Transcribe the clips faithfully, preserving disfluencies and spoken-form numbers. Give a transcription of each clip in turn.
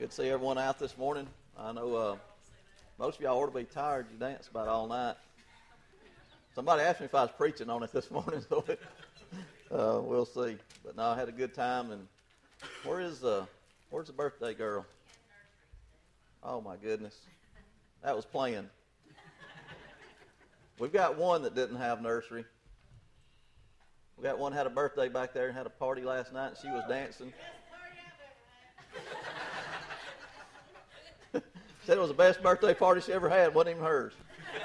Good to see everyone out this morning. I know uh, most of y'all ought to be tired. You danced about all night. Somebody asked me if I was preaching on it this morning, so uh, we'll see. But no, I had a good time. And where is uh, where's the birthday girl? Oh my goodness, that was planned. We've got one that didn't have nursery. We got one that had a birthday back there and had a party last night, and she was dancing. Said it was the best birthday party she ever had. Wasn't even hers.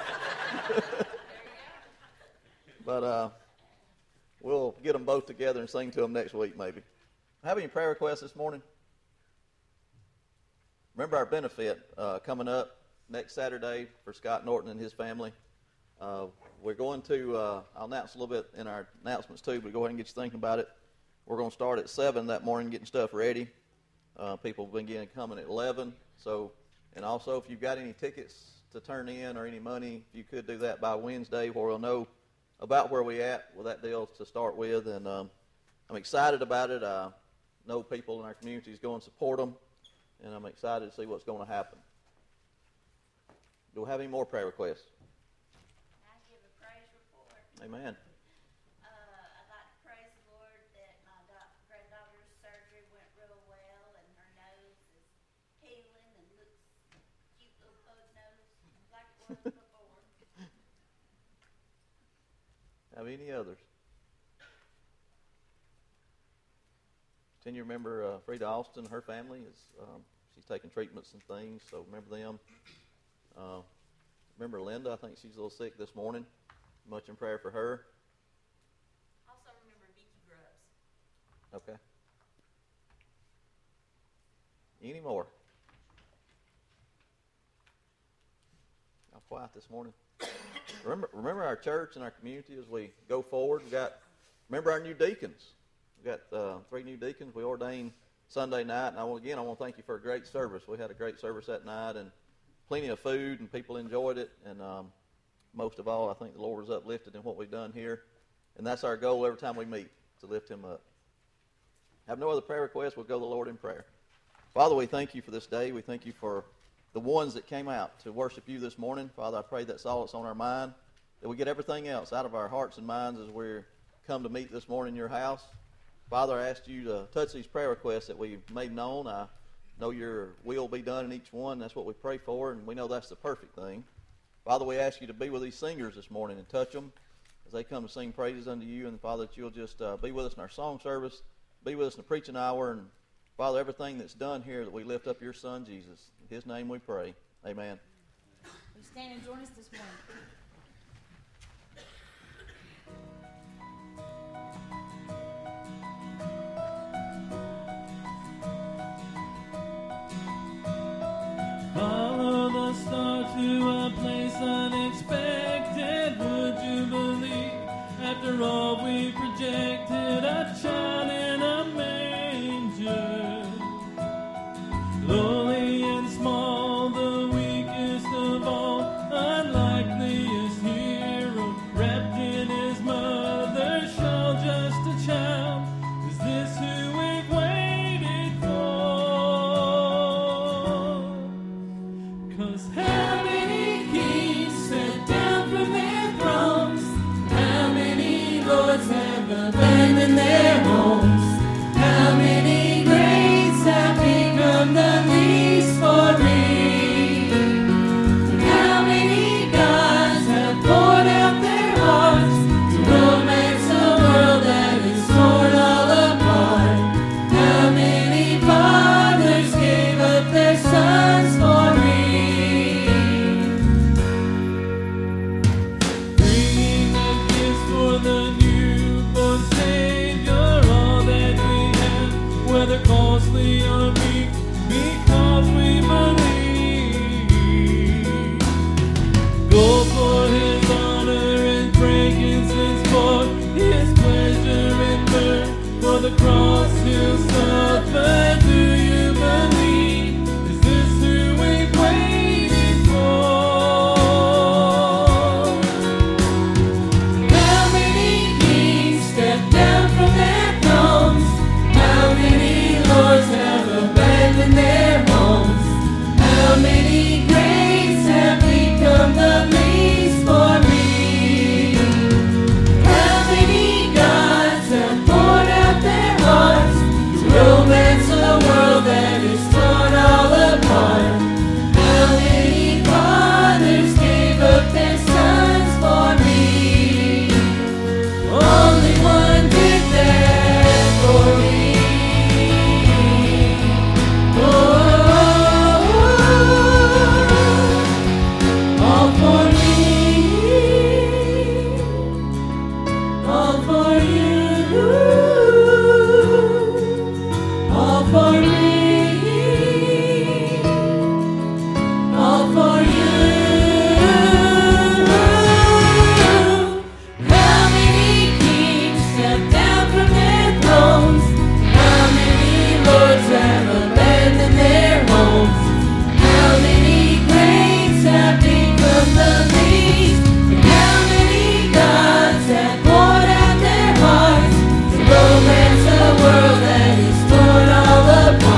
But uh, we'll get them both together and sing to them next week, maybe. Have any prayer requests this morning? Remember our benefit uh, coming up next Saturday for Scott Norton and his family. Uh, we're going to, uh, I'll announce a little bit in our announcements too, but go ahead and get you thinking about it. We're going to start at seven that morning getting stuff ready. Uh, people have been getting coming at eleven. So, and also if you've got any tickets to turn in or any money, if you could do that by Wednesday where we'll know about where we at with that deal to start with. And um, I'm excited about it. I know people in our community is going to support them, and I'm excited to see what's going to happen. Do we have any more prayer requests? Amen. Uh, I'd like to praise the Lord that my da- granddaughter's surgery went real well, and her nose is healing and looks cute little pug nose like it was before. Have any others? Continue to remember uh, Frida Austin, her family is um, she's taking treatments and things, so remember them. Uh, remember Linda, I think she's a little sick this morning. Much in prayer for her. Also remember Vicky Grubbs. Okay. Any more? I'm quiet this morning. remember, remember our church and our community as we go forward. We got. Remember our new deacons. We got uh, three new deacons we ordained Sunday night, and I want again I want to thank you for a great service. We had a great service that night, and plenty of food, and people enjoyed it, and. Um, Most of all, I think the Lord was uplifted in what we've done here. And that's our goal every time we meet, to lift him up. Have no other prayer requests, we'll go to the Lord in prayer. Father, we thank you for this day. We thank you for the ones that came out to worship you this morning. Father, I pray that's all that's on our mind, that we get everything else out of our hearts and minds as we come to meet this morning in your house. Father, I ask you to touch these prayer requests that we've made known. I know your will be done in each one. That's what we pray for, and we know that's the perfect thing. Father, we ask you to be with these singers this morning and touch them as they come to sing praises unto you. And, Father, that you'll just uh, be with us in our song service, be with us in the preaching hour. And, Father, everything that's done here, that we lift up your Son, Jesus. In his name we pray. Amen. Will you stand and join us this morning? Follow the star to a place unexpected. Would you believe, after all we projected, a child in a manger? Lowly and small, the weakest of all, unlikeliest hero, wrapped in his mother's shawl, just a child. Is this who we've waited for? 'Cause how many kings stepped down from their thrones? How many lords have abandoned their homes? How many greats have become the least for me? And how many gods have poured out their hearts to romance a world that is torn all apart? How many fathers gave up their sons for me? Bringing the gifts for the newborn Savior, all that we have, whether costly or meek, because we believe. Gold for his honor and frankincense for his pleasure and mirth, for the cross he'll suffer. Do you believe? Is this who we've waited for? How many kings stepped down from their thrones? How many lords have abandoned their homes? all for me, all for you. How many kings stepped down from their thrones? How many lords have abandoned their homes? How many graves have become the least? And how many gods have poured out their hearts to romance a world that is torn all apart?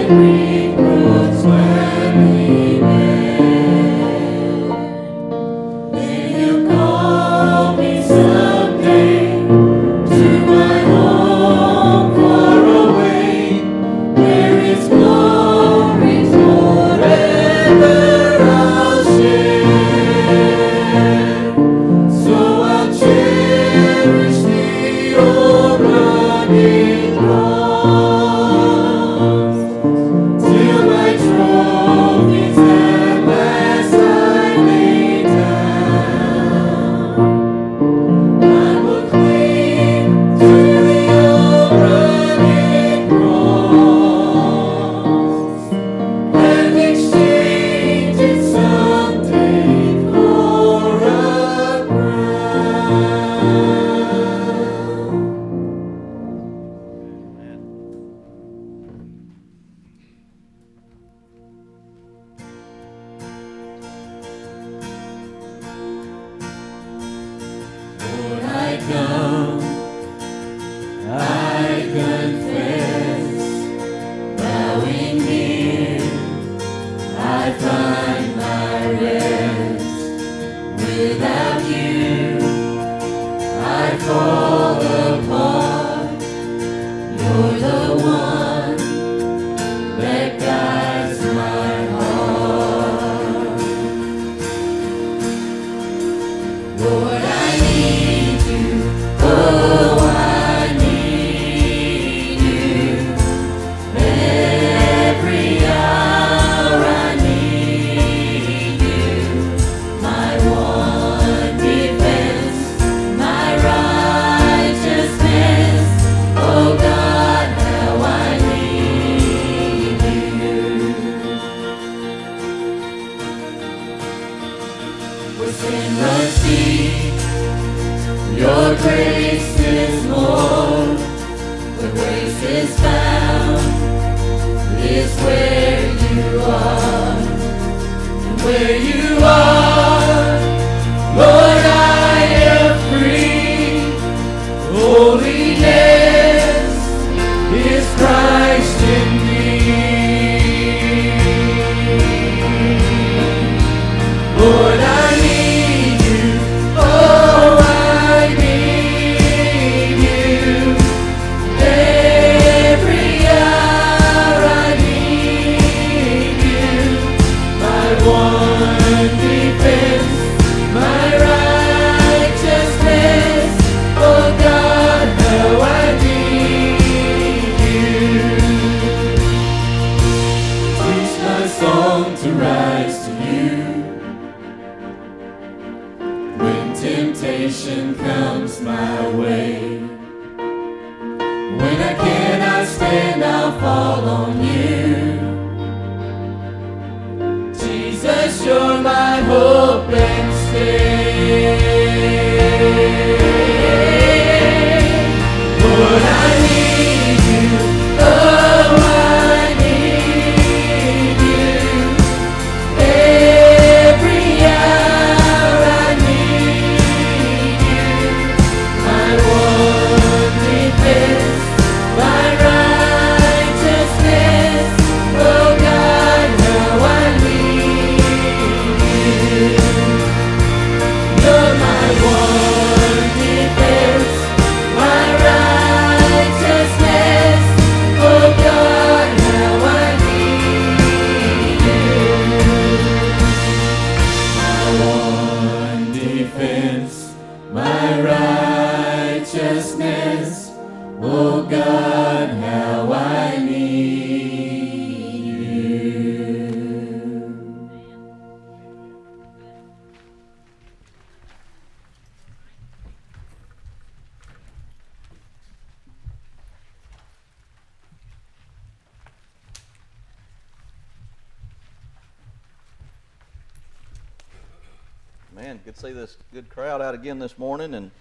Man, good to see this good crowd out again this morning, and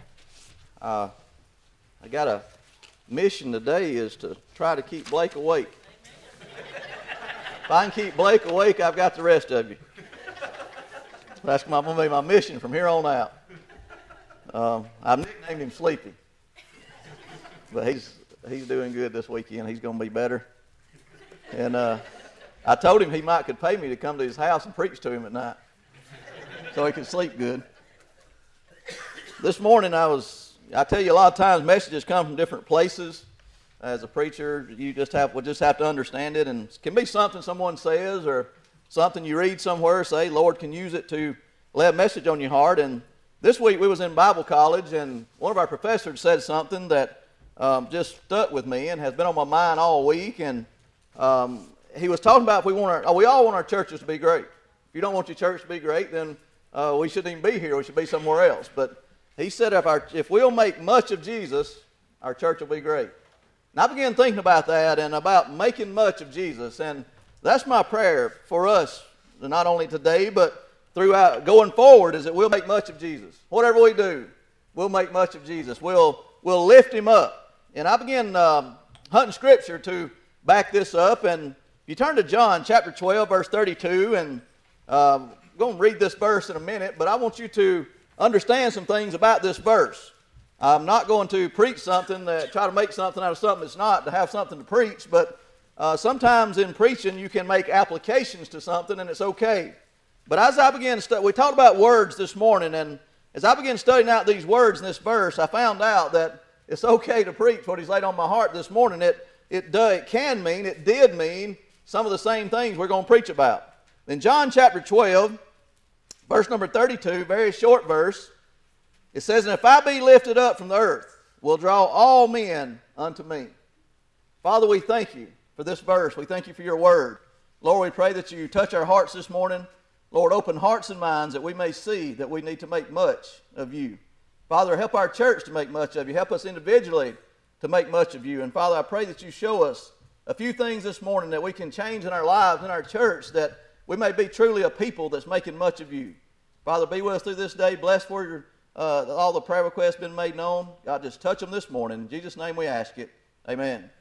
uh, I got a mission today is to try to keep Blake awake. If I can keep Blake awake, I've got the rest of you. That's going to be my mission from here on out. Um, I've nicknamed him Sleepy, but he's he's doing good this weekend. He's going to be better. And uh, I told him he might could pay me to come to his house and preach to him at night so he could sleep good. This morning I was, I tell you, a lot of times messages come from different places. As a preacher, you just have, will just have to understand it, and it can be something someone says or something you read somewhere, say, Lord can use it to lay a message on your heart. And this week we was in Bible college, and one of our professors said something that um, just stuck with me and has been on my mind all week. And um, he was talking about if we want our, oh, we all want our churches to be great. If you don't want your church to be great, then uh, we shouldn't even be here. We should be somewhere else. But he said if our if we'll make much of Jesus, our church will be great. And I began thinking about that and about making much of Jesus. And that's my prayer for us, not only today, but throughout going forward, is that we'll make much of Jesus. Whatever we do, we'll make much of Jesus. We'll we'll lift him up. And I began um, hunting Scripture to back this up. And if you turn to John chapter twelve, verse thirty-two, and um, I'm going to read this verse in a minute, but I want you to understand some things about this verse. I'm not going to preach something that try to make something out of something that's not to have something to preach, but uh, sometimes in preaching you can make applications to something and it's okay. But as I began to study, we talked about words this morning, and as I began studying out these words in this verse, I found out that it's okay to preach what he's laid on my heart this morning. It it, do, it can mean, it did mean some of the same things we're going to preach about. In John chapter twelve, verse number thirty-two, very short verse, it says, and if I be lifted up from the earth, will draw all men unto me. Father, we thank you for this verse. We thank you for your word. Lord, we pray that you touch our hearts this morning. Lord, open hearts and minds that we may see that we need to make much of you. Father, help our church to make much of you. Help us individually to make much of you. And Father, I pray that you show us a few things this morning that we can change in our lives, in our church, that we may be truly a people that's making much of you. Father, be with us through this day. Bless for your Uh, all the prayer requests been made known. God, just touch them this morning. In Jesus' name we ask it. Amen. Amen.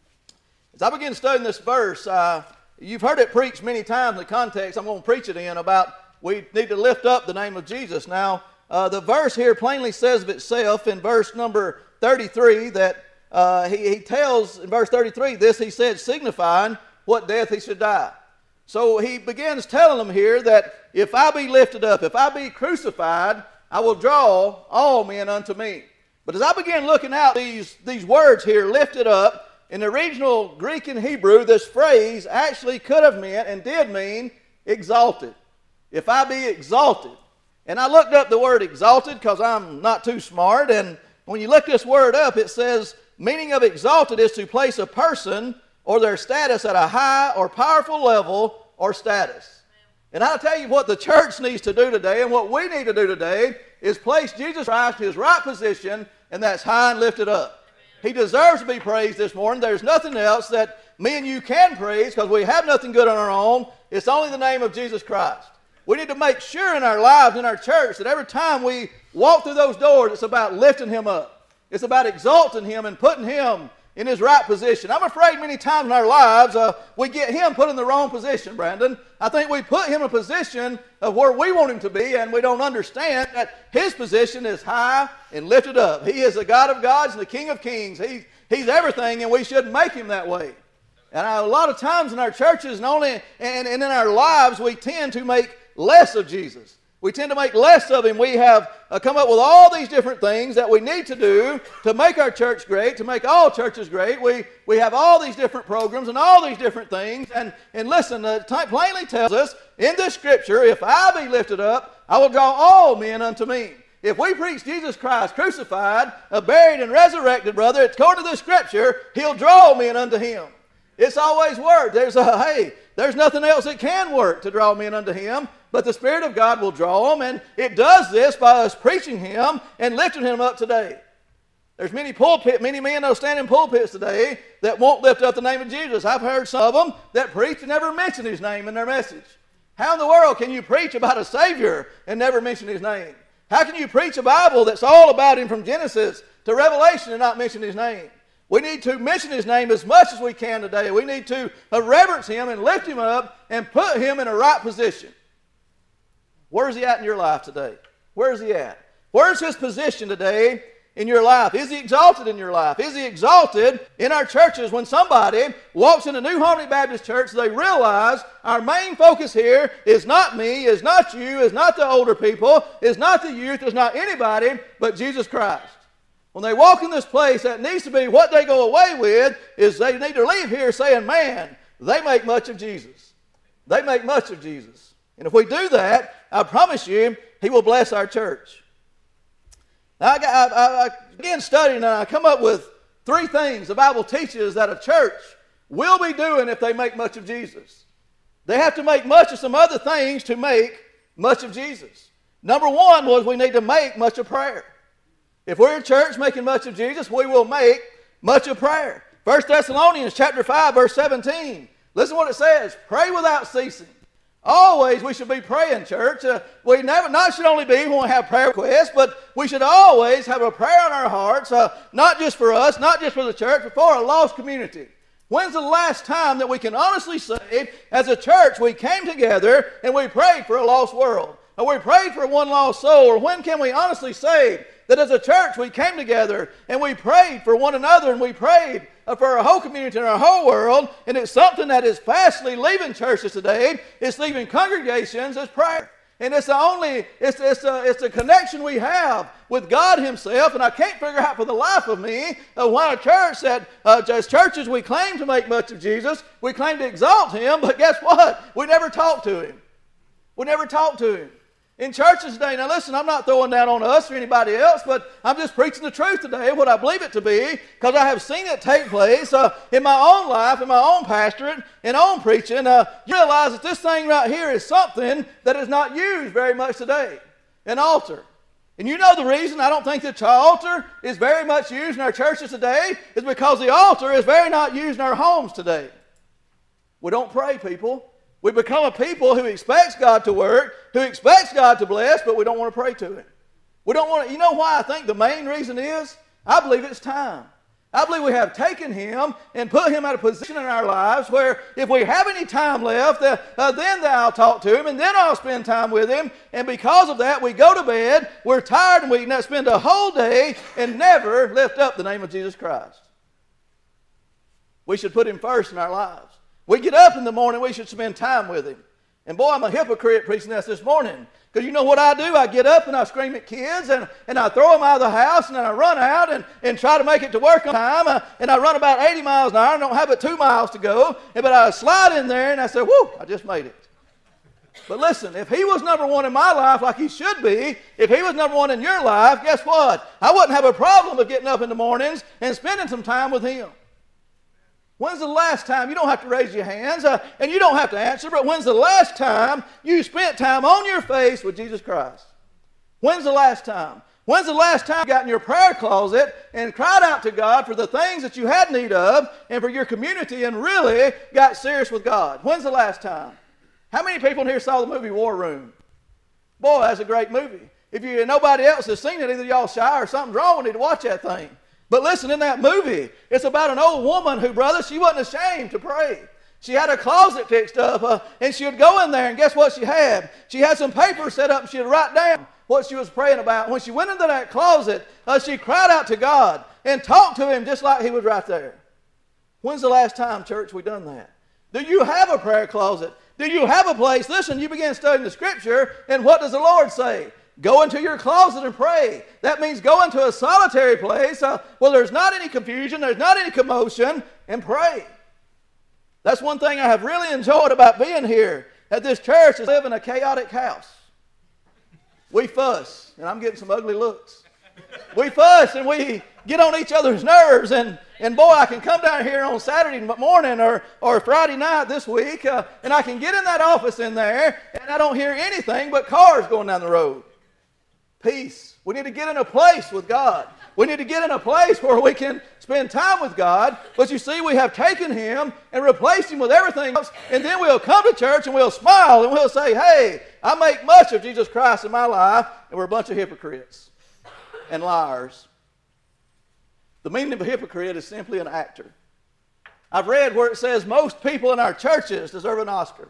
As I begin studying this verse, uh, you've heard it preached many times in the context I'm going to preach it in about we need to lift up the name of Jesus. Now, uh, the verse here plainly says of itself in verse number thirty-three that uh, he, he tells in verse thirty-three this, he said, signifying what death he should die. So he begins telling them here that if I be lifted up, if I be crucified, I will draw all men unto me. But as I began looking out these, these words here, lifted up, in the original Greek and Hebrew, this phrase actually could have meant and did mean exalted. If I be exalted. And I looked up the word exalted because I'm not too smart. And when you look this word up, it says, meaning of exalted is to place a person or their status at a high or powerful level or status. And I'll tell you what the church needs to do today, and what we need to do today is place Jesus Christ in his right position, and that's high and lifted up. He deserves to be praised this morning. There's nothing else that me and you can praise because we have nothing good on our own. It's only the name of Jesus Christ. We need to make sure in our lives, in our church, that every time we walk through those doors, it's about lifting him up. It's about exalting him and putting him in his right position. I'm afraid many times in our lives uh, we get him put in the wrong position, Brandon. I think we put him in a position of where we want him to be, and we don't understand that his position is high and lifted up. He is the God of gods and the King of kings. He, he's everything, and we should make him that way. And a lot of times in our churches and, only, and, and in our lives, we tend to make less of Jesus. We tend to make less of him. We have uh, come up with all these different things that we need to do to make our church great, to make all churches great. We we have all these different programs and all these different things. And, and listen, the type plainly tells us in this scripture, if I be lifted up, I will draw all men unto me. If we preach Jesus Christ crucified, uh, buried, and resurrected, brother, it's according to this scripture, he'll draw men unto him. It's always worked. There's a, hey, there's nothing else that can work to draw men unto him. But the Spirit of God will draw them, and it does this by us preaching him and lifting him up today. There's many pulpit, many men that stand in pulpits today that won't lift up the name of Jesus. I've heard some of them that preach and never mention his name in their message. How in the world can you preach about a Savior and never mention his name? How can you preach a Bible that's all about him from Genesis to Revelation and not mention his name? We need to mention his name as much as we can today. We need to reverence him and lift him up and put him in a right position. Where's he at in your life today? Where's he at? Where's his position today in your life? Is he exalted in your life? Is he exalted in our churches when somebody walks into New Harmony Baptist Church, they realize our main focus here is not me, is not you, is not the older people, is not the youth, is not anybody but Jesus Christ. When they walk in this place, that needs to be what they go away with, is they need to leave here saying, man, they make much of Jesus. They make much of Jesus. And if we do that, I promise you, he will bless our church. Now, I, got, I, I began studying, and I come up with three things the Bible teaches that a church will be doing if they make much of Jesus. They have to make much of some other things to make much of Jesus. Number one was we need to make much of prayer. If we're a church making much of Jesus, we will make much of prayer. First Thessalonians chapter five, verse seventeen. Listen what it says. Pray without ceasing. Always we should be praying, church. Uh, we never, not should only be when we have prayer requests, but we should always have a prayer in our hearts, uh, not just for us, not just for the church, but for a lost community. When's the last time that we can honestly say, as a church, we came together and we prayed for a lost world? Or we prayed for one lost soul? Or when can we honestly say that as a church we came together and we prayed for one another and we prayed for our whole community and our whole world? And it's something that is fastly leaving churches today. It's leaving congregations as prayer. And it's the only, it's, it's, a, it's a connection we have with God himself. And I can't figure out for the life of me uh, why a church that, uh, as churches we claim to make much of Jesus, we claim to exalt him, but guess what? We never talk to him. We never talk to him. In churches today, now listen, I'm not throwing that on us or anybody else, but I'm just preaching the truth today, what I believe it to be, because I have seen it take place uh, in my own life, in my own pastorate, in own preaching. Uh, you realize that this thing right here is something that is not used very much today, an altar. And you know the reason I don't think the altar is very much used in our churches today is because the altar is very not used in our homes today. We don't pray, people. We become a people who expects God to work, who expects God to bless, but we don't want to pray to him. We don't want to, you know why I think the main reason is? I believe it's time. I believe we have taken him and put him at a position in our lives where if we have any time left, uh, uh, then I'll talk to him and then I'll spend time with him. And because of that, we go to bed, we're tired, and we spend a whole day and never lift up the name of Jesus Christ. We should put him first in our lives. We get up in the morning, we should spend time with him. And boy, I'm a hypocrite preaching this this morning. Because you know what I do? I get up and I scream at kids and, and I throw them out of the house and then I run out and, and try to make it to work on time. Uh, and I run about eighty miles an hour and don't have but two miles to go. And, but I slide in there and I say, whoo, I just made it. But listen, if he was number one in my life like he should be, if he was number one in your life, guess what? I wouldn't have a problem with getting up in the mornings and spending some time with him. When's the last time, you don't have to raise your hands, uh, and you don't have to answer, but when's the last time you spent time on your face with Jesus Christ? When's the last time? When's the last time you got in your prayer closet and cried out to God for the things that you had need of and for your community and really got serious with God? When's the last time? How many people in here saw the movie War Room? Boy, that's a great movie. If you nobody else has seen it, either y'all shy or something's wrong, we need to watch that thing. But listen, in that movie, it's about an old woman who, brother, she wasn't ashamed to pray. She had a closet fixed up, uh, and she would go in there, and guess what she had? She had some paper set up, and she would write down what she was praying about. When she went into that closet, uh, she cried out to God and talked to him just like he was right there. When's the last time, church, we done that? Do you have a prayer closet? Do you have a place? Listen, you begin studying the Scripture, and what does the Lord say? Go into your closet and pray. That means go into a solitary place uh, where there's not any confusion, there's not any commotion, and pray. That's one thing I have really enjoyed about being here at this church is live in a chaotic house. We fuss, and I'm getting some ugly looks. We fuss and we get on each other's nerves, and, and boy, I can come down here on Saturday morning or, or Friday night this week, uh, and I can get in that office in there, and I don't hear anything but cars going down the road. Peace. We need to get in a place with God. We need to get in a place where we can spend time with God. But you see, we have taken him and replaced him with everything else. And then we'll come to church and we'll smile and we'll say, hey, I make much of Jesus Christ in my life. And we're a bunch of hypocrites and liars. The meaning of a hypocrite is simply an actor. I've read where it says most people in our churches deserve an Oscar.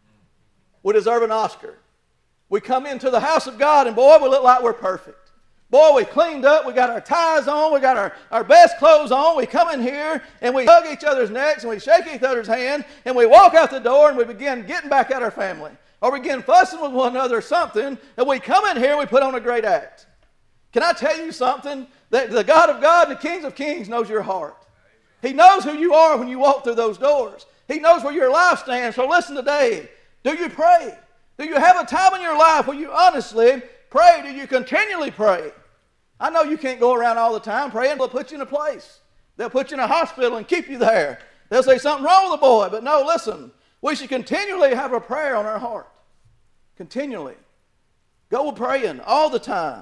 We deserve an Oscar. We come into the house of God and boy, we look like we're perfect. Boy, we cleaned up. We got our ties on. We got our, our best clothes on. We come in here and we hug each other's necks and we shake each other's hand and we walk out the door and we begin getting back at our family. Or we begin fussing with one another or something. And we come in here and we put on a great act. Can I tell you something? That the God of God and the King of Kings knows your heart. He knows who you are when you walk through those doors. He knows where your life stands. So listen today. Do you pray? Do you have a time in your life where you honestly pray? Do you continually pray? I know you can't go around all the time praying. They'll put you in a place. They'll put you in a hospital and keep you there. They'll say something wrong with the boy. But no, listen. We should continually have a prayer on our heart. Continually. Go praying all the time.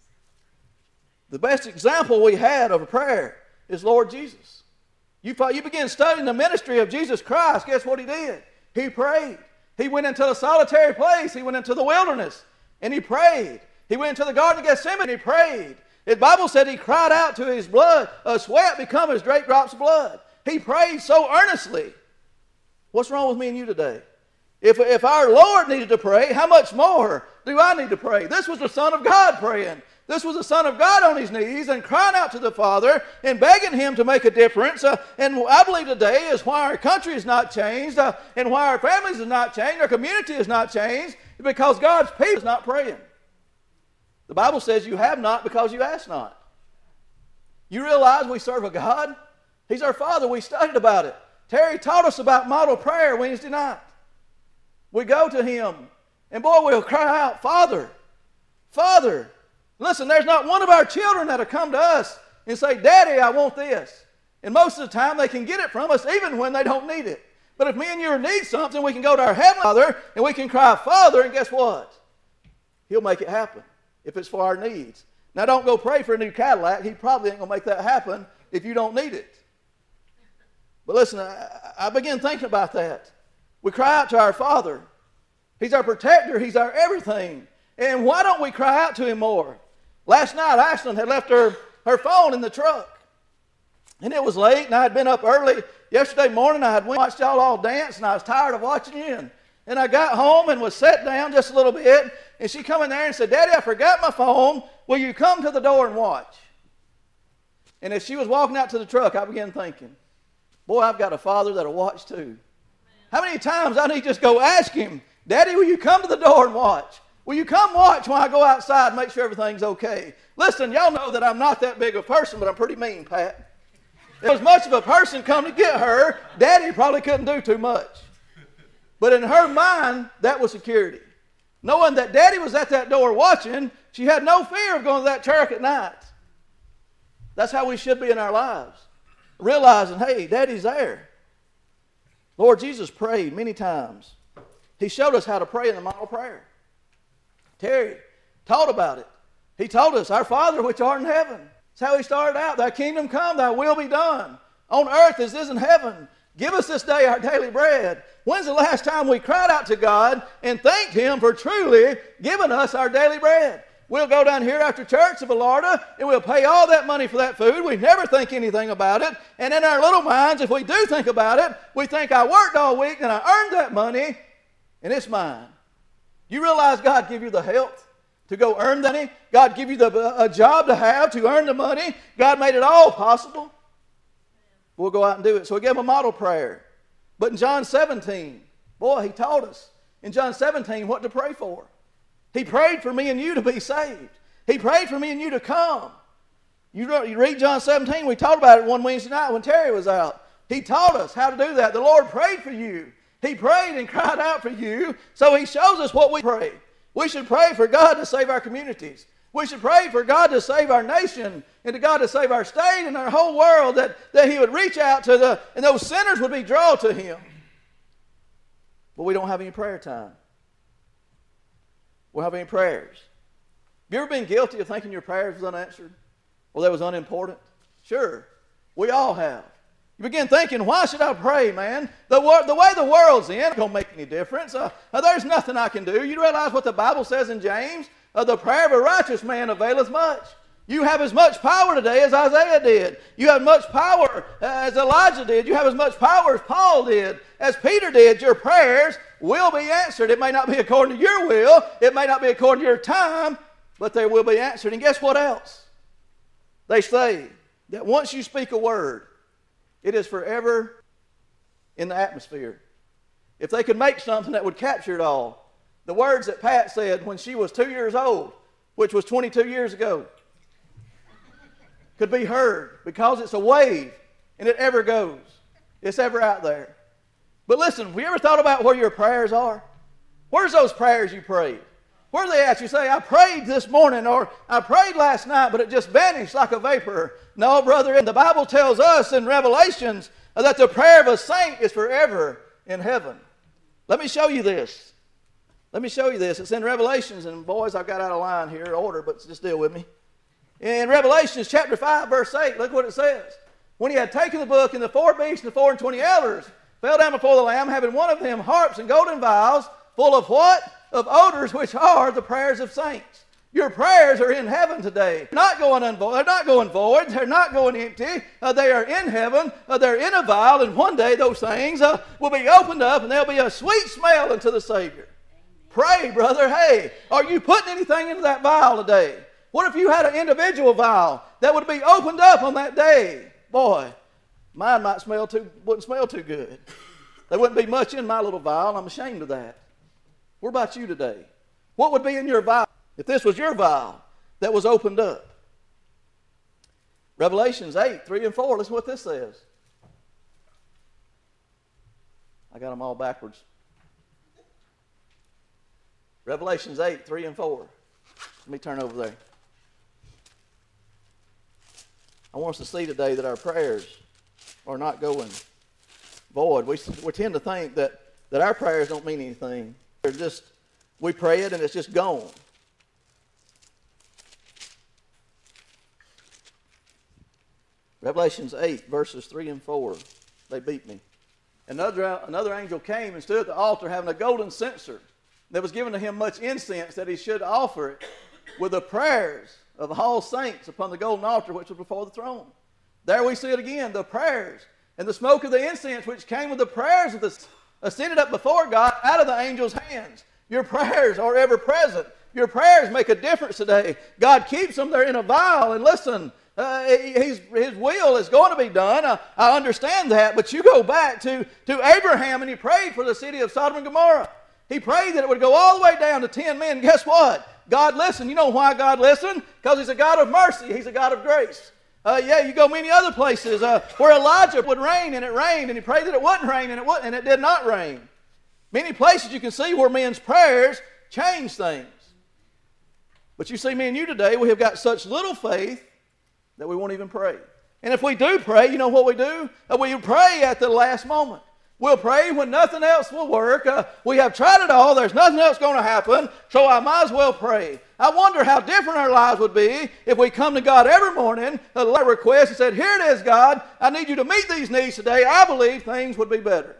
The best example we had of a prayer is Lord Jesus. You, you begin studying the ministry of Jesus Christ, guess what he did? He prayed. He went into a solitary place. He went into the wilderness and he prayed. He went into the Garden of Gethsemane and he prayed. The Bible said he cried out to his blood, a sweat become as great drops of blood. He prayed so earnestly. What's wrong with me and you today? If, if our Lord needed to pray, how much more do I need to pray? This was the Son of God praying. This was the Son of God on his knees and crying out to the Father and begging him to make a difference. Uh, and I believe today is why our country is not changed uh, and why our families is not changed, our community is not changed, because God's people is not praying. The Bible says you have not because you ask not. You realize we serve a God? He's our Father. We studied about it. Terry taught us about model prayer Wednesday night. We go to him and boy, we'll cry out, Father, Father. Listen, there's not one of our children that'll come to us and say, Daddy, I want this. And most of the time they can get it from us even when they don't need it. But if me and you need something, we can go to our Heavenly Father and we can cry, Father, and guess what? He'll make it happen if it's for our needs. Now don't go pray for a new Cadillac. He probably ain't going to make that happen if you don't need it. But listen, I, I began thinking about that. We cry out to our Father. He's our protector. He's our everything. And why don't we cry out to him more? Last night, Ashlyn had left her, her phone in the truck. And it was late, and I had been up early. Yesterday morning, I had watched y'all all dance, and I was tired of watching you. And, and I got home and was sat down just a little bit. And she come in there and said, Daddy, I forgot my phone. Will you come to the door and watch? And as she was walking out to the truck, I began thinking, boy, I've got a father that'll watch too. How many times I need to just go ask him, Daddy, will you come to the door and watch? Will you come watch when I go outside and make sure everything's okay? Listen, y'all know that I'm not that big of a person, but I'm pretty mean, Pat. If as much of a person come to get her, Daddy probably couldn't do too much. But in her mind, that was security. Knowing that Daddy was at that door watching, she had no fear of going to that church at night. That's how we should be in our lives. Realizing, hey, Daddy's there. Lord Jesus prayed many times. He showed us how to pray in the model prayer. Terry taught about it. He told us, our Father which art in heaven. That's how he started out. Thy kingdom come, thy will be done. On earth as it is in heaven. Give us this day our daily bread. When's the last time we cried out to God and thanked him for truly giving us our daily bread? We'll go down here after church to Bellarda and we'll pay all that money for that food. We never think anything about it. And in our little minds, if we do think about it, we think I worked all week and I earned that money and it's mine. You realize God give you the health to go earn that money? God give you the, a job to have to earn the money? God made it all possible. We'll go out and do it. So we gave him a model prayer. But in John seventeen, boy, he taught us in John seventeen what to pray for. He prayed for me and you to be saved. He prayed for me and you to come. You read John seventeen, we talked about it one Wednesday night when Terry was out. He taught us how to do that. The Lord prayed for you. He prayed and cried out for you, so he shows us what we pray. We should pray for God to save our communities. We should pray for God to save our nation and to God to save our state and our whole world, that, that he would reach out to the, and those sinners would be drawn to him. But we don't have any prayer time. We don't have any prayers. Have you ever been guilty of thinking your prayers was unanswered? Or that was unimportant? Sure. We all have. You begin thinking, why should I pray, man? The, the way the world's in, it don't make any difference. Uh, uh, there's nothing I can do. You realize what the Bible says in James? Uh, the prayer of a righteous man availeth much. You have as much power today as Isaiah did. You have as much power uh, as Elijah did. You have as much power as Paul did, as Peter did. Your prayers will be answered. It may not be according to your will. It may not be according to your time, but they will be answered. And guess what else? They say that once you speak a word, it is forever in the atmosphere. If they could make something that would capture it all, the words that Pat said when she was two years old, which was twenty-two years ago, could be heard because it's a wave and it ever goes. It's ever out there. But listen, have you ever thought about where your prayers are? Where's those prayers you prayed? Where are they at? You say, I prayed this morning, or I prayed last night, but it just vanished like a vapor. No, brother, and the Bible tells us in Revelations that the prayer of a saint is forever in heaven. Let me show you this. Let me show you this. It's in Revelations, and boys, I've got out of line here, order, but just deal with me. In Revelations chapter five, verse eight, look what it says. When he had taken the book, and the four beasts and the four and twenty elders fell down before the Lamb, having one of them harps and golden vials, full of what? Of odors, which are the prayers of saints. Your prayers are in heaven today. They're not going unvoid. They're not going void. They're not going empty. Uh, they are in heaven. Uh, they're in a vial, and one day those things uh, will be opened up, and there'll be a sweet smell unto the Savior. Pray, brother. Hey, are you putting anything into that vial today? What if you had an individual vial that would be opened up on that day? Boy, mine might smell too, wouldn't smell too good. There wouldn't be much in my little vial. I'm ashamed of that. What about you today? What would be in your vial if this was your vial that was opened up? Revelations eight, three and four. Listen to what this says. I got them all backwards. Revelations eight, three and four. Let me turn over there. I want us to see today that our prayers are not going void. We, we tend to think that, that our prayers don't mean anything. They're just, we pray it and it's just gone. Revelations eight, verses three and four. They beat me. Another, another angel came and stood at the altar having a golden censer that was given to him much incense, that he should offer it with the prayers of all saints upon the golden altar which was before the throne. There we see it again, the prayers and the smoke of the incense which came with the prayers of the ascended up before God out of the angel's hands. Your prayers are ever present. Your prayers make a difference today. God keeps them there in a vial, and listen, uh, he's, his will is going to be done. Uh, I understand that, but you go back to, to Abraham, and he prayed for the city of Sodom and Gomorrah. He prayed that it would go all the way down to ten men. Guess what? God listened. You know why God listened? Because he's a God of mercy. He's a God of grace. Uh, yeah, you go many other places uh, where Elijah would rain, and it rained, and he prayed that it wouldn't rain, and it wouldn't, and it did not rain. Many places you can see where men's prayers change things. But you see, me and you today, we have got such little faith that we won't even pray. And if we do pray, you know what we do? Uh, we pray at the last moment. We'll pray when nothing else will work. Uh, we have tried it all. There's nothing else going to happen, so I might as well pray. I wonder how different our lives would be if we come to God every morning, a request, and said, here it is, God. I need you to meet these needs today. I believe things would be better.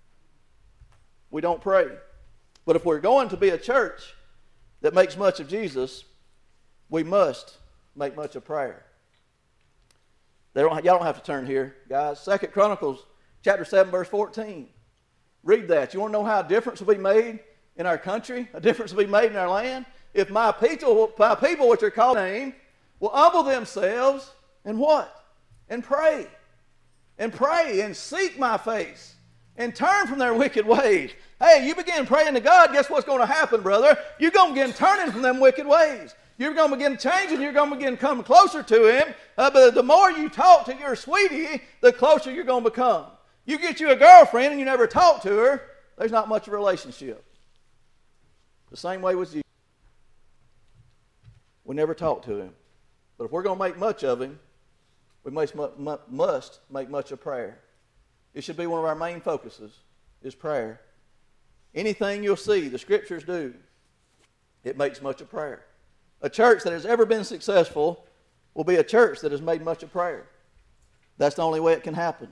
We don't pray. But if we're going to be a church that makes much of Jesus, we must make much of prayer. They don't, y'all don't have to turn here, guys. Second Chronicles chapter seven, verse fourteen. Read that. You want to know how a difference will be made in our country? A difference will be made in our land? If my people, my people which are called name, will humble themselves and what? And pray. And pray and seek my face and turn from their wicked ways. Hey, you begin praying to God, guess what's going to happen, brother? You're going to begin turning from them wicked ways. You're going to begin changing. You're going to begin coming closer to Him. Uh, but the more you talk to your sweetie, the closer you're going to become. You get you a girlfriend and you never talk to her, there's not much of a relationship. The same way with you. We never talk to Him. But if we're going to make much of Him, we must, must make much of prayer. It should be one of our main focuses, is prayer. Anything you'll see the Scriptures do, it makes much of prayer. A church that has ever been successful will be a church that has made much of prayer. That's the only way it can happen.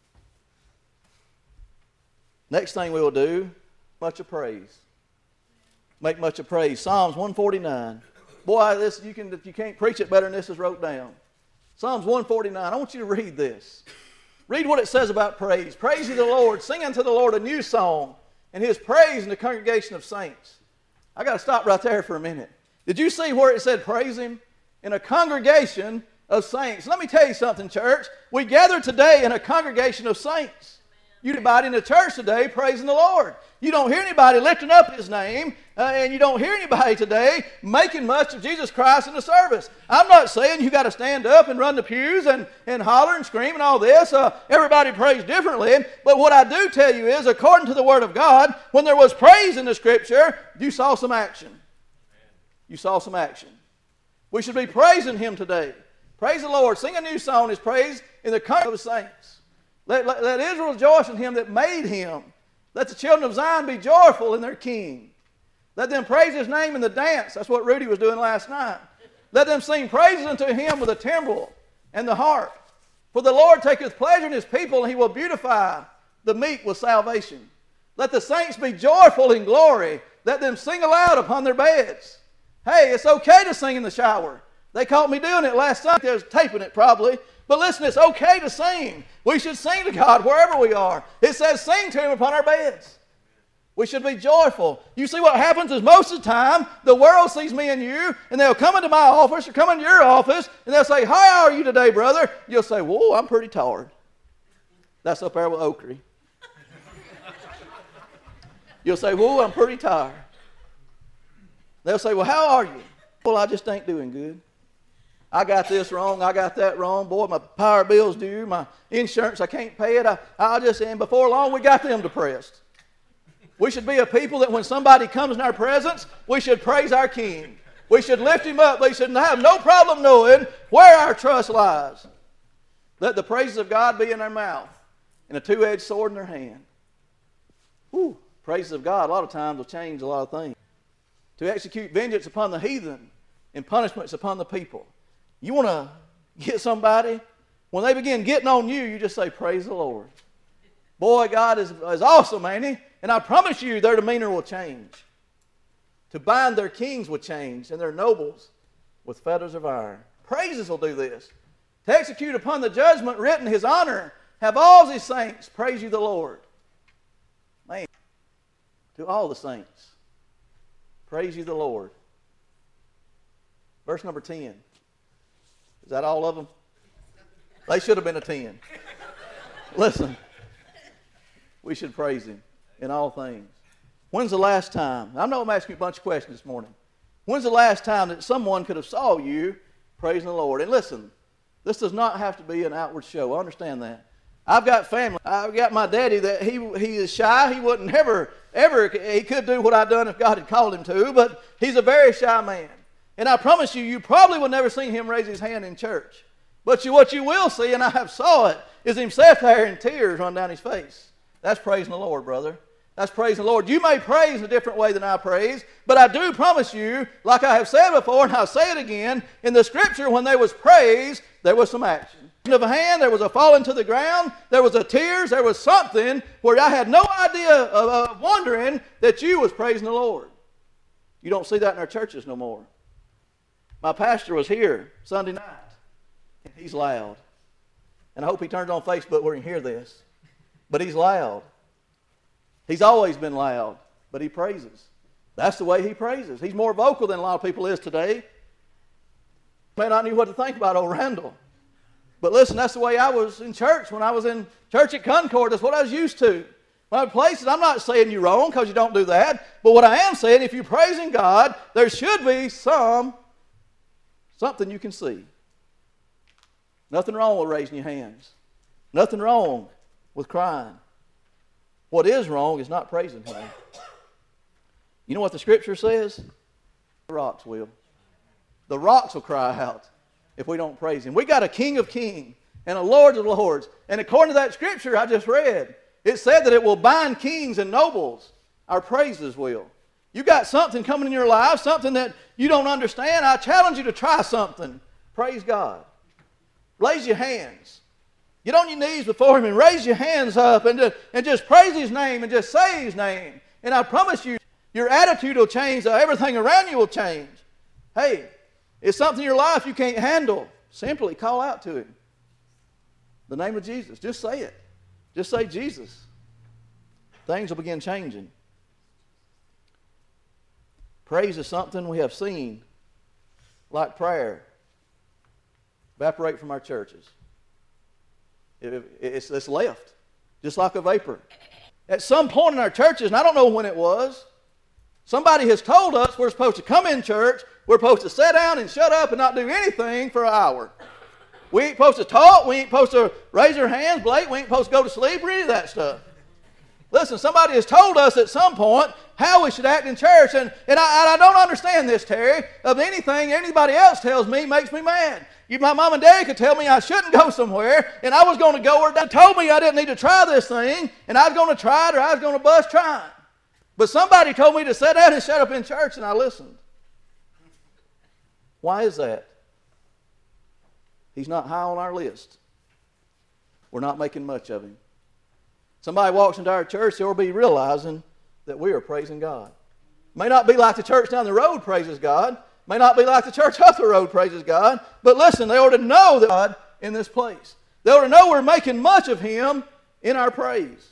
Next thing we will do, much of praise. Make much of praise. Psalms one forty-nine. Boy, this you can if you can't preach it better than this is wrote down. Psalms one forty-nine. I want you to read this. Read what it says about praise. Praise ye the Lord. Sing unto the Lord a new song, and His praise in the congregation of saints. I got to stop right there for a minute. Did you see where it said praise him? In a congregation of saints. Let me tell you something, church. We gather today in a congregation of saints. You anybody in the church today praising the Lord. You don't hear anybody lifting up his name, uh, and you don't hear anybody today making much of Jesus Christ in the service. I'm not saying you got to stand up and run the pews and, and holler and scream and all this. Uh, everybody prays differently. But what I do tell you is, according to the Word of God, when there was praise in the Scripture, you saw some action. You saw some action. We should be praising him today. Praise the Lord. Sing a new song, his praise in the company of the saints. Let, let, let Israel rejoice in him that made him. Let the children of Zion be joyful in their king. Let them praise his name in the dance. That's what Rudy was doing last night. Let them sing praises unto him with the timbrel and the harp. For the Lord taketh pleasure in his people, and he will beautify the meek with salvation. Let the saints be joyful in glory. Let them sing aloud upon their beds. Hey, it's okay to sing in the shower. They caught me doing it last night. They was taping it probably. But listen, it's okay to sing. We should sing to God wherever we are. It says sing to him upon our beds. We should be joyful. You see what happens is most of the time the world sees me and you, and they'll come into my office or come into your office, and they'll say, how are you today, brother? You'll say, whoa, I'm pretty tired. That's up there with Oakley. You'll say, whoa, I'm pretty tired. They'll say, well, how are you? Well, I just ain't doing good. I got this wrong. I got that wrong. Boy, my power bill's due. My insurance, I can't pay it. I, I just, and before long, we got them depressed. We should be a people that when somebody comes in our presence, we should praise our King. We should lift him up. We should have no problem knowing where our trust lies. Let the praises of God be in their mouth and a two-edged sword in their hand. Whew. Praises of God a lot of times will change a lot of things. To execute vengeance upon the heathen and punishments upon the people. You want to get somebody, when they begin getting on you, you just say, praise the Lord. Boy, God is, is awesome, ain't he? And I promise you, their demeanor will change. To bind their kings will change, and their nobles with fetters of iron. Praises will do this. To execute upon the judgment written his honor, have all his saints praise you the Lord. Man, to all the saints, praise you the Lord. Verse number ten. Is that all of them? They should have been a ten. Listen, we should praise him in all things. When's the last time? I know I'm asking you a bunch of questions this morning. When's the last time that someone could have saw you praising the Lord? And listen, this does not have to be an outward show. I understand that. I've got family. I've got my daddy that he he is shy. He wouldn't ever, ever, he could do what I've done if God had called him to, but he's a very shy man. And I promise you, you probably will never see him raise his hand in church. But you, what you will see, and I have saw it, is him sit there and tears run down his face. That's praising the Lord, brother. That's praising the Lord. You may praise in a different way than I praise, but I do promise you, like I have said before, and I'll say it again, in the Scripture, when there was praise, there was some action. Of a hand, there was a falling to the ground, there was a tears, there was something where I had no idea of, of wondering that you was praising the Lord. You don't see that in our churches no more. My pastor was here Sunday night, and he's loud. And I hope he turns on Facebook where he can hear this. But he's loud. He's always been loud, but he praises. That's the way he praises. He's more vocal than a lot of people is today. May not know what to think about old Randall. But listen, that's the way I was in church. When I was in church at Concord, that's what I was used to. When I places, I'm not saying you're wrong because you don't do that. But what I am saying, if you're praising God, there should be some something you can see. Nothing wrong with raising your hands. Nothing wrong with crying. What is wrong is not praising him. You know what the Scripture says? The rocks will. The rocks will cry out if we don't praise him. We got a King of Kings and a Lord of Lords. And according to that Scripture I just read, it said that it will bind kings and nobles. Our praises will. You got something coming in your life, something that you don't understand. I challenge you to try something. Praise God. Raise your hands. Get on your knees before him and raise your hands up and just, and just praise his name and just say his name. And I promise you, your attitude will change. Everything around you will change. Hey, it's something in your life you can't handle. Simply call out to him. The name of Jesus. Just say it. Just say Jesus. Things will begin changing. Praise is something we have seen like prayer, evaporate from our churches. It, it, it's, it's left, just like a vapor. At some point in our churches, and I don't know when it was, somebody has told us we're supposed to come in church, we're supposed to sit down and shut up and not do anything for an hour. We ain't supposed to talk, we ain't supposed to raise our hands, Blake, we ain't supposed to go to sleep or any of that stuff. Listen, somebody has told us at some point how we should act in church, and, and I, I don't understand this, Terry. Of anything anybody else tells me makes me mad. You, my mom and dad could tell me I shouldn't go somewhere, and I was going to go where they told me I didn't need to try this thing, and I was going to try it or I was going to bust trying. But somebody told me to sit down and shut up in church, and I listened. Why is that? He's not high on our list. We're not making much of him. Somebody walks into our church, they'll be realizing that we are praising God. May not be like the church down the road praises God. May not be like the church up the road praises God. But listen, they ought to know that God in this place. They ought to know we're making much of Him in our praise.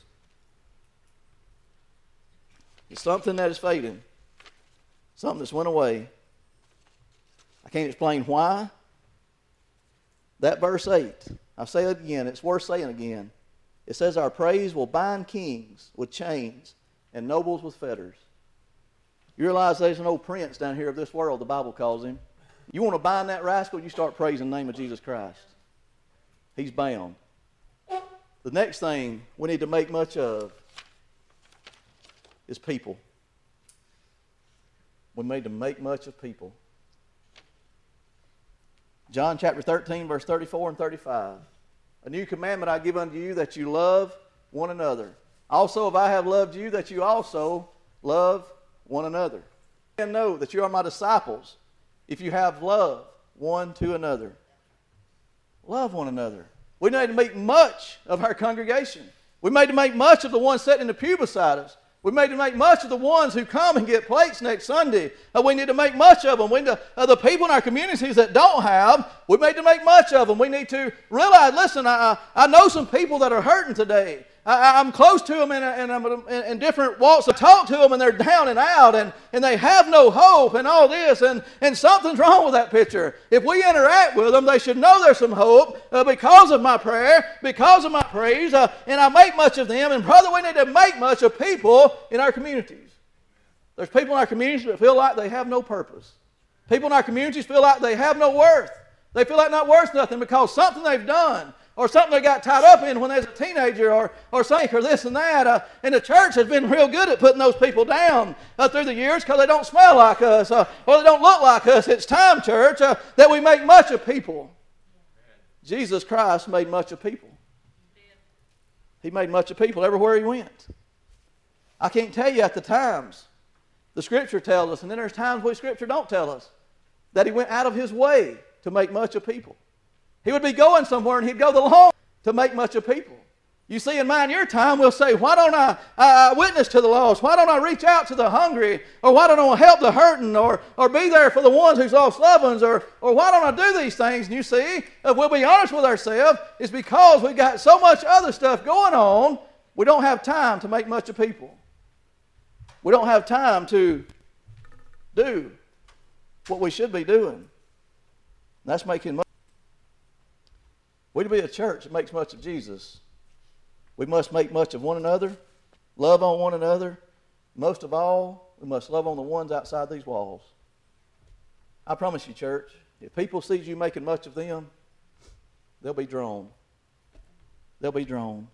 It's something that is fading. Something that's went away. I can't explain why. That verse eight, I'll say it again, it's worth saying again. It says our praise will bind kings with chains and nobles with fetters. You realize there's an old prince down here of this world, the Bible calls him. You want to bind that rascal, you start praising the name of Jesus Christ. He's bound. The next thing we need to make much of is people. We need to make much of people. John chapter thirteen, verse thirty-four and thirty-five. A new commandment I give unto you, that you love one another. Also, if I have loved you, that you also love one another. And know that you are my disciples if you have love one to another. Love one another. We need to make much of our congregation. We need to make much of the ones sitting in the pew beside us. We need to make much of the ones who come and get plates next Sunday. Uh, we need to make much of them. We need to, uh, the people in our communities that don't have, we need to make much of them. We need to realize, listen, I, I know some people that are hurting today. I, I'm close to them in, in, in, in different walks. I talk to them and they're down and out and, and they have no hope and all this. And, and something's wrong with that picture. If we interact with them, they should know there's some hope uh, because of my prayer, because of my praise. Uh, and I make much of them. And brother, we need to make much of people in our communities. There's people in our communities that feel like they have no purpose. People in our communities feel like they have no worth. They feel like not worth nothing because something they've done or something they got tied up in when they was a teenager or, or something or this and that. Uh, and the church has been real good at putting those people down uh, through the years because they don't smell like us uh, or they don't look like us. It's time, church, uh, that we make much of people. Jesus Christ made much of people. He made much of people everywhere He went. I can't tell you at the times. The Scripture tells us, and then there's times where Scripture don't tell us, that He went out of His way to make much of people. He would be going somewhere and He'd go the long to make much of people. You see, in mine your time, we'll say, why don't I uh, witness to the lost? Why don't I reach out to the hungry? Or why don't I help the hurting? Or, or be there for the ones who's lost loved ones? Or, or why don't I do these things? And you see, if we'll be honest with ourselves, it's because we've got so much other stuff going on, we don't have time to make much of people. We don't have time to do what we should be doing. That's making much. We to be a church that makes much of Jesus. We must make much of one another, love on one another. Most of all, we must love on the ones outside these walls. I promise you, church, if people see you making much of them, they'll be drawn. They'll be drawn.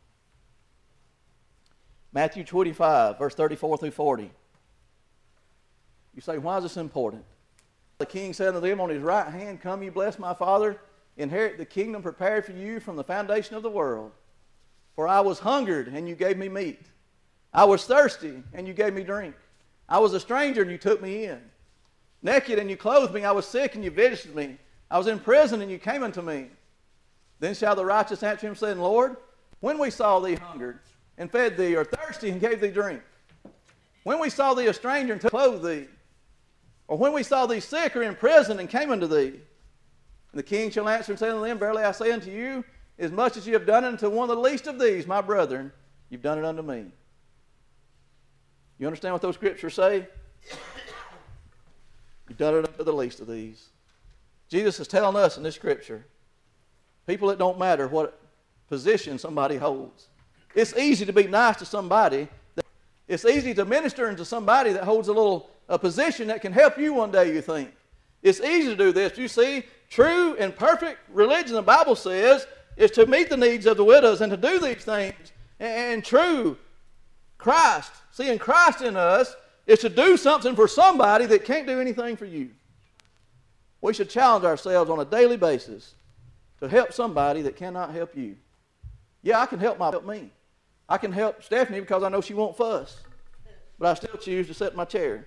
Matthew twenty-five, verse thirty-four through forty. You say, why is this important? The king said unto them on his right hand, come, you bless my Father, inherit the kingdom prepared for you from the foundation of the world. For I was hungered, and you gave me meat. I was thirsty, and you gave me drink. I was a stranger, and you took me in. Naked, and you clothed me. I was sick, and you visited me. I was in prison, and you came unto me. Then shall the righteous answer him, saying, Lord, when we saw thee hungered, and fed thee, or thirsty, and gave thee drink? When we saw thee a stranger, and clothed thee? Or when we saw thee sick, or in prison, and came unto thee? And the king shall answer and say unto them, verily I say unto you, as much as you have done unto one of the least of these, my brethren, you've done it unto me. You understand what those scriptures say? You've done it unto the least of these. Jesus is telling us in this scripture, people, it don't matter what position somebody holds. It's easy to be nice to somebody. It's easy to minister into somebody that holds a little a position that can help you one day, you think. It's easy to do this. You see, true and perfect religion, the Bible says, is to meet the needs of the widows and to do these things. And true Christ, seeing Christ in us, is to do something for somebody that can't do anything for you. We should challenge ourselves on a daily basis to help somebody that cannot help you. Yeah, I can help my help me. I can help Stephanie because I know she won't fuss. But I still choose to sit in my chair.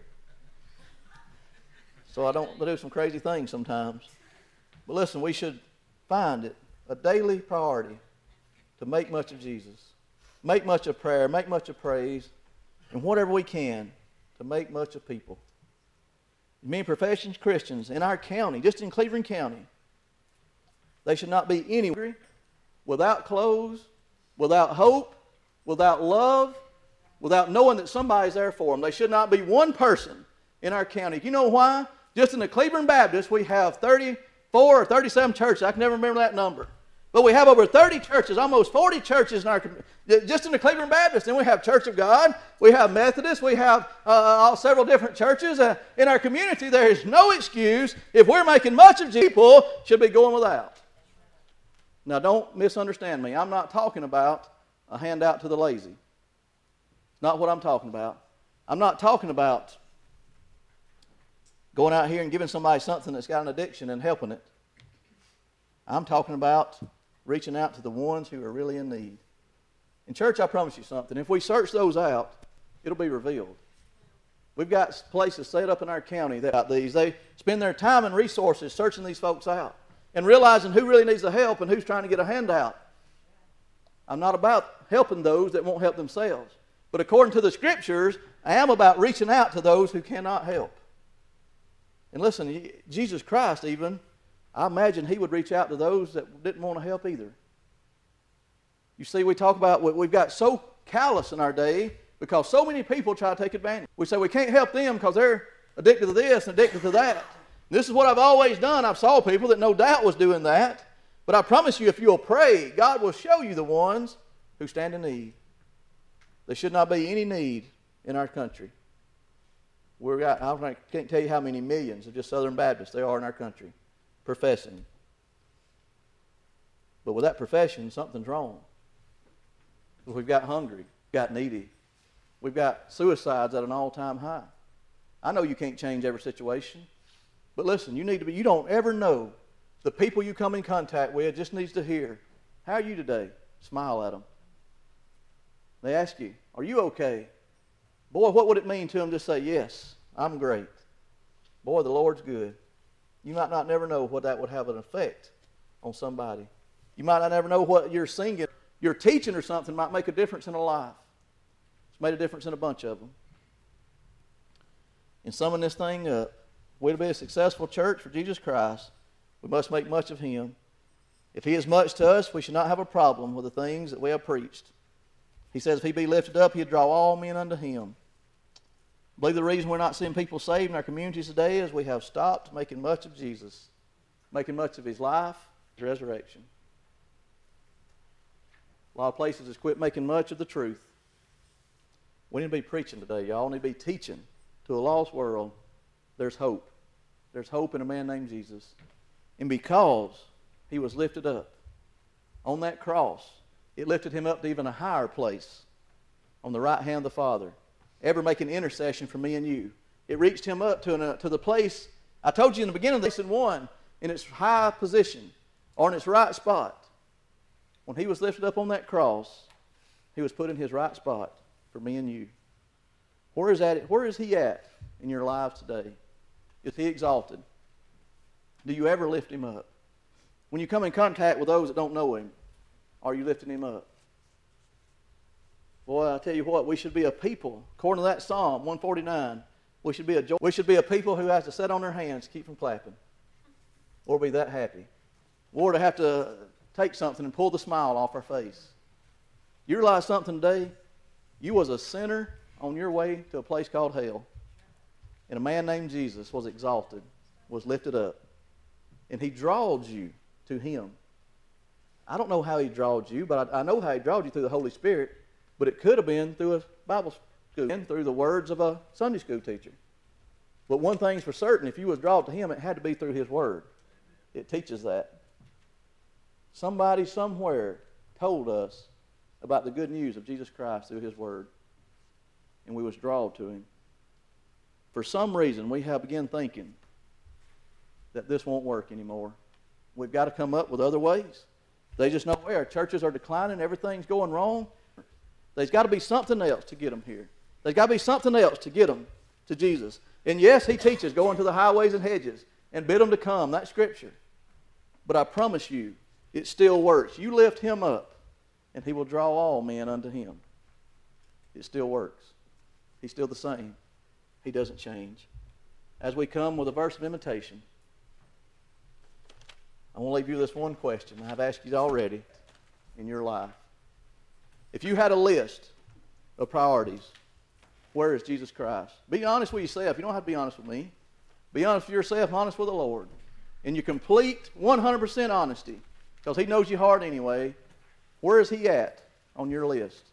So I don't do some crazy things sometimes. But listen, we should find it a daily priority to make much of Jesus. Make much of prayer, make much of praise, and whatever we can to make much of people. Many professional Christians in our county, just in Cleveland County, they should not be anywhere without clothes, without hope, without love, without knowing that somebody's there for them. They should not be one person in our county. You know why? Just in the Cleveland Baptist, we have thirty-four or thirty-seven churches. I can never remember that number. But we have over thirty churches, almost forty churches in our just in the Cleveland Baptist. Then we have Church of God, we have Methodist, we have uh, several different churches uh, in our community. There is no excuse if we're making much of people should be going without. Now, don't misunderstand me. I'm not talking about a handout to the lazy. It's not what I'm talking about. I'm not talking about going out here and giving somebody something that's got an addiction and helping it. I'm talking about reaching out to the ones who are really in need. In church, I promise you something. If we search those out, it'll be revealed. We've got places set up in our county that about these. They spend their time and resources searching these folks out and realizing who really needs the help and who's trying to get a handout. I'm not about helping those that won't help themselves. But according to the Scriptures, I am about reaching out to those who cannot help. And listen, Jesus Christ even, I imagine he would reach out to those that didn't want to help either. You see, we talk about, we've got so callous in our day because so many people try to take advantage. We say we can't help them because they're addicted to this and addicted to that. This is what I've always done. I've saw people that no doubt was doing that. But I promise you, if you'll pray, God will show you the ones who stand in need. There should not be any need in our country. We've got, I can't tell you how many millions of just Southern Baptists there are in our country professing. But with that profession, something's wrong. We've got hungry, we've got needy. We've got suicides at an all-time high. I know you can't change every situation. But listen, you need to be, you don't ever know the people you come in contact with just needs to hear, how are you today? Smile at them. They ask you, are you okay? Boy, what would it mean to them to say, yes, I'm great. Boy, the Lord's good. You might not never know what that would have an effect on somebody. You might not never know what you're singing, you're teaching or something might make a difference in a life. It's made a difference in a bunch of them. In summing this thing up, we'll be a successful church for Jesus Christ. We must make much of him. If he is much to us, we should not have a problem with the things that we have preached. He says if he be lifted up, he'll draw all men unto him. I believe the reason we're not seeing people saved in our communities today is we have stopped making much of Jesus, making much of his life, his resurrection. A lot of places has quit making much of the truth. We need to be preaching today, y'all. We need to be teaching to a lost world. There's hope. There's hope in a man named Jesus. And because he was lifted up on that cross, it lifted him up to even a higher place on the right hand of the Father, ever making intercession for me and you. It reached him up to, an, to the place, I told you in the beginning of this, in one, in its high position, or in its right spot. When he was lifted up on that cross, he was put in his right spot for me and you. Where is, that, where is he at in your lives today? Is he exalted? Do you ever lift him up? When you come in contact with those that don't know him, are you lifting him up? Boy, I tell you what, we should be a people, according to that Psalm one forty-nine, we should be a we should be a people who has to sit on their hands to keep from clapping. Or be that happy. Or to have to take something and pull the smile off our face. You realize something today? You was a sinner on your way to a place called hell. And a man named Jesus was exalted, was lifted up. and he drawed you to him. I don't know how he drawed you, but I, I know how he drawed you through the Holy Spirit, but it could have been through a Bible school and through the words of a Sunday school teacher. But one thing's for certain, if you was drawn to him, it had to be through his word. It teaches that. Somebody somewhere told us about the good news of Jesus Christ through his word, and we was drawn to him. For some reason, we have begun thinking that this won't work anymore. We've got to come up with other ways. They just know where our churches are declining, everything's going wrong. There's got to be something else to get them here. There's got to be something else to get them to Jesus. And yes, he teaches, go into the highways and hedges and bid them to come. That's Scripture. But I promise you, it still works. You lift him up, and he will draw all men unto him. It still works. He's still the same. He doesn't change. As we come with a verse of invitation, I want to leave you this one question. I've asked you already in your life. If you had a list of priorities, where is Jesus Christ? Be honest with yourself. You don't have to be honest with me. Be honest with yourself, honest with the Lord. In your complete one hundred percent honesty, because he knows your heart anyway, where is he at on your list?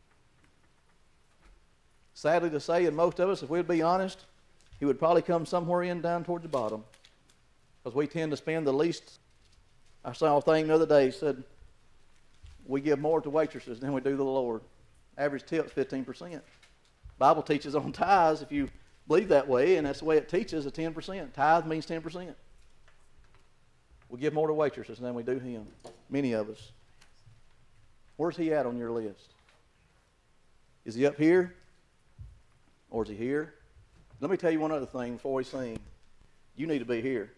Sadly to say, and most of us, if we'd be honest, he would probably come somewhere in down towards the bottom, because we tend to spend the least. I saw a thing the other day, said we give more to waitresses than we do to the Lord. Average tip's fifteen percent. Bible teaches on tithes, if you believe that way, and that's the way it teaches, a ten percent. Tithe means ten percent. We give more to waitresses than we do him. Many of us. Where's he at on your list? Is he up here? Or is he here? Let me tell you one other thing before we sing. You need to be here.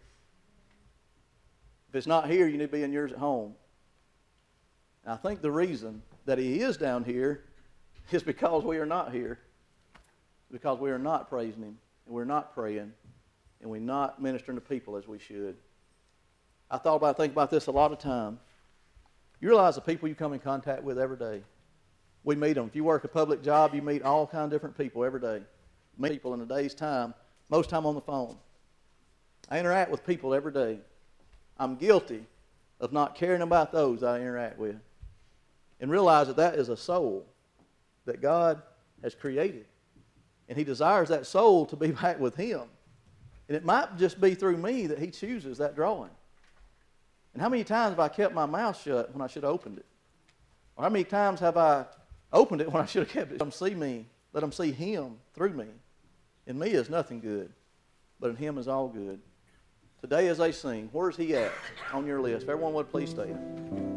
If it's not here, you need to be in yours at home. And I think the reason that he is down here is because we are not here. Because we are not praising him, and we're not praying, and we're not ministering to people as we should. I thought about, think about this a lot of time. You realize the people you come in contact with every day. We meet them. If you work a public job, you meet all kinds of different people every day. Meet people in a day's time, most time on the phone. I interact with people every day. I'm guilty of not caring about those I interact with. And realize that that is a soul that God has created. And he desires that soul to be back with him. And it might just be through me that he chooses that drawing. And how many times have I kept my mouth shut when I should have opened it? Or how many times have I opened it when I should have kept it? Let them see me. Let them see him through me. In me is nothing good, but in him is all good. Today as they sing, where's he at on your list? If everyone would please stand.